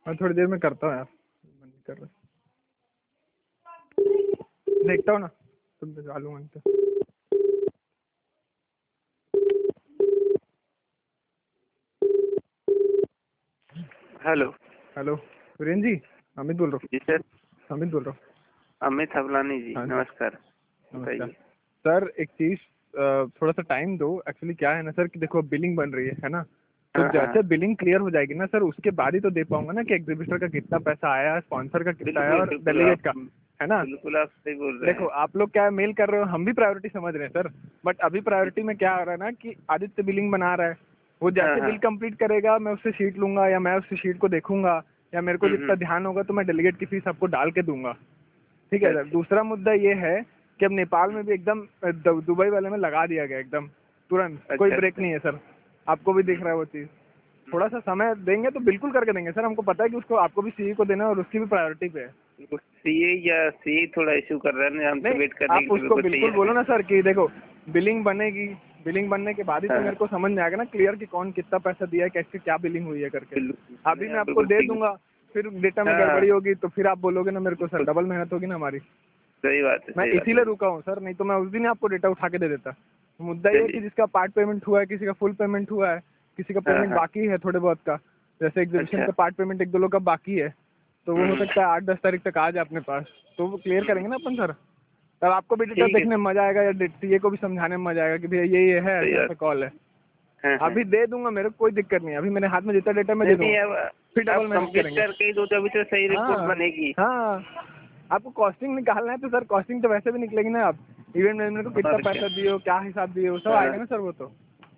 मैं थोड़ी देर में करता हूँ यार, मन नहीं कर रहा, देखता हूँ ना, तुम भिजवा लूँगा इनसे। हेलो हेलो वीरेंद्र जी, अमित बोल रहा हूँ। जी सर। अमित बोल रहा हूँ। अमित हवलानी जी, हाँ नमस्कार। नमस्कार बताइए सर। एक चीज़, थोड़ा सा टाइम दो। एक्चुअली क्या है ना सर कि देखो बिलिंग बन रही है ना, तो हाँ हाँ, जैसे बिलिंग क्लियर हो जाएगी ना सर, उसके बाद ही तो दे पाऊंगा ना कि एग्जीबिटर का कितना पैसा आया, स्पॉन्सर का कितना आया बिल्कुल और बिल्कुल डेलीगेट आप का, है ना। बिल्कुल आप सही बोल रहे देखो हैं। आप लोग क्या मेल कर रहे हो, हम भी प्रायोरिटी समझ रहे हैं सर, बट अभी प्रायोरिटी में क्या हो रहा है ना कि आदित्य बिलिंग बना रहा है, वो हाँ जैसे हाँ। बिल कंप्लीट करेगा मैं उससे शीट लूंगा, या मैं उससे शीट को देखूंगा, या मेरे को जितना हम्म। ध्यान होगा तो मैं डेलीगेट की फीस आपको डाल के दूंगा। ठीक है सर। अच्छा दूसरा मुद्दा ये है कि अब नेपाल में भी एकदम दुबई वाले में लगा दिया गया एकदम तुरंत, कोई अच्छा ब्रेक अच्छा। नहीं है सर। आपको भी दिख रहा है वो चीज़। थोड़ा सा समय देंगे तो बिल्कुल करके देंगे सर, हमको पता है कि उसको आपको भी सीई को देना है और उसकी भी प्रायोरिटी पे है। सीए या सी थोड़ा इशू कर रहा है ना, हमसे नहीं, वेट करने आप के लिए उसको बिल्कुल बिल्कुल तैयार बोलो है। ना सर कि देखो बिलिंग बनेगी, बिलिंग बनने के बाद ही तो हाँ मेरे को समझ में आएगा ना क्लियर कि कौन कितना पैसा दिया है, कैसे क्या बिलिंग हुई है करके। बिल्कुल, अभी नहीं मैं आप आपको बिल्कुल दे ठीक। दूंगा, फिर डेटा में हाँ गड़बड़ी होगी तो फिर आप बोलोगे ना मेरे को सर, बिल्कुल डबल मेहनत होगी ना हमारी। सही बात है, मैं सही बात है। इसीलिए रुका हूँ सर, नहीं तो मैं उस दिन ही आपको डेटा उठा के दे देता। मुद्दा ये है कि चलिए। जिसका पार्ट पेमेंट हुआ है, किसी का फुल पेमेंट हुआ है, किसी का हाँ पेमेंट हाँ। बाकी है थोड़े बहुत का, जैसे एग्जीबिशन अच्छा। का पार्ट पेमेंट एक दो लोग का बाकी है, तो वो हो हम्म। सकता है 8-10 तारीख तक आ जाए अपने पास, तो वो क्लियर हम्म, करेंगे ना अपन सर। तब आपको भी डेटा ठीक है। देखने में मजा आएगा, या सीए को भी समझाने में मजा आएगा कि भैया ये है, सही ऐसा बात। ऐसा कॉल है। हाँ हाँ। अभी दे दूंगा, मेरे को कोई दिक्कत नहीं है, अभी मेरे हाथ में जितना डेटा मैं नहीं दे नहीं, दूंगा, अब फिर डबल आप मेहनत कंप्लीट करेंगे। करके ही दो तभी तो सही रिपोर्ट हाँ बनेगी। हाँ, आपको कॉस्टिंग निकालना है तो सर कॉस्टिंग तो वैसे भी निकलेगी ना। आप इवेंट मैनेजमेंट को कितना और क्या। पैसा दिए हो, क्या हिसाब दिए हो, सब हाँ आएगा ना सर वो तो,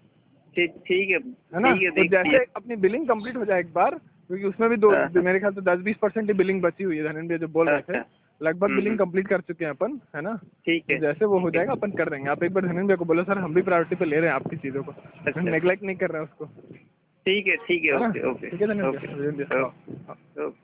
ठीक ठीक है, है ना। ठीक है, तो देखिए। जैसे अपनी बिलिंग कंप्लीट हो जाए एक बार, क्योंकि उसमें भी दो हाँ हाँ। मेरे ख्याल से 10-20% ही बिलिंग बची हुई है, धनंजय जो बोल रहे थे, अच्छा। लगभग बिलिंग हम्म। कंप्लीट कर चुके हैं अपन, है ना। ठीक तो है जैसे वो हो ठीक है। जाएगा अपन कर देंगे। आप एक बार धनंजय को बोलो सर, हम भी प्रायोरिटी पे ले रहे हैं आपकी चीज़ों को, अच्छा नेग्लेक्ट नहीं कर रहे हैं उसको, ठीक है है ना। ओके ओके ठीक है ओके धनंजय, ओके। हाँ। ओके।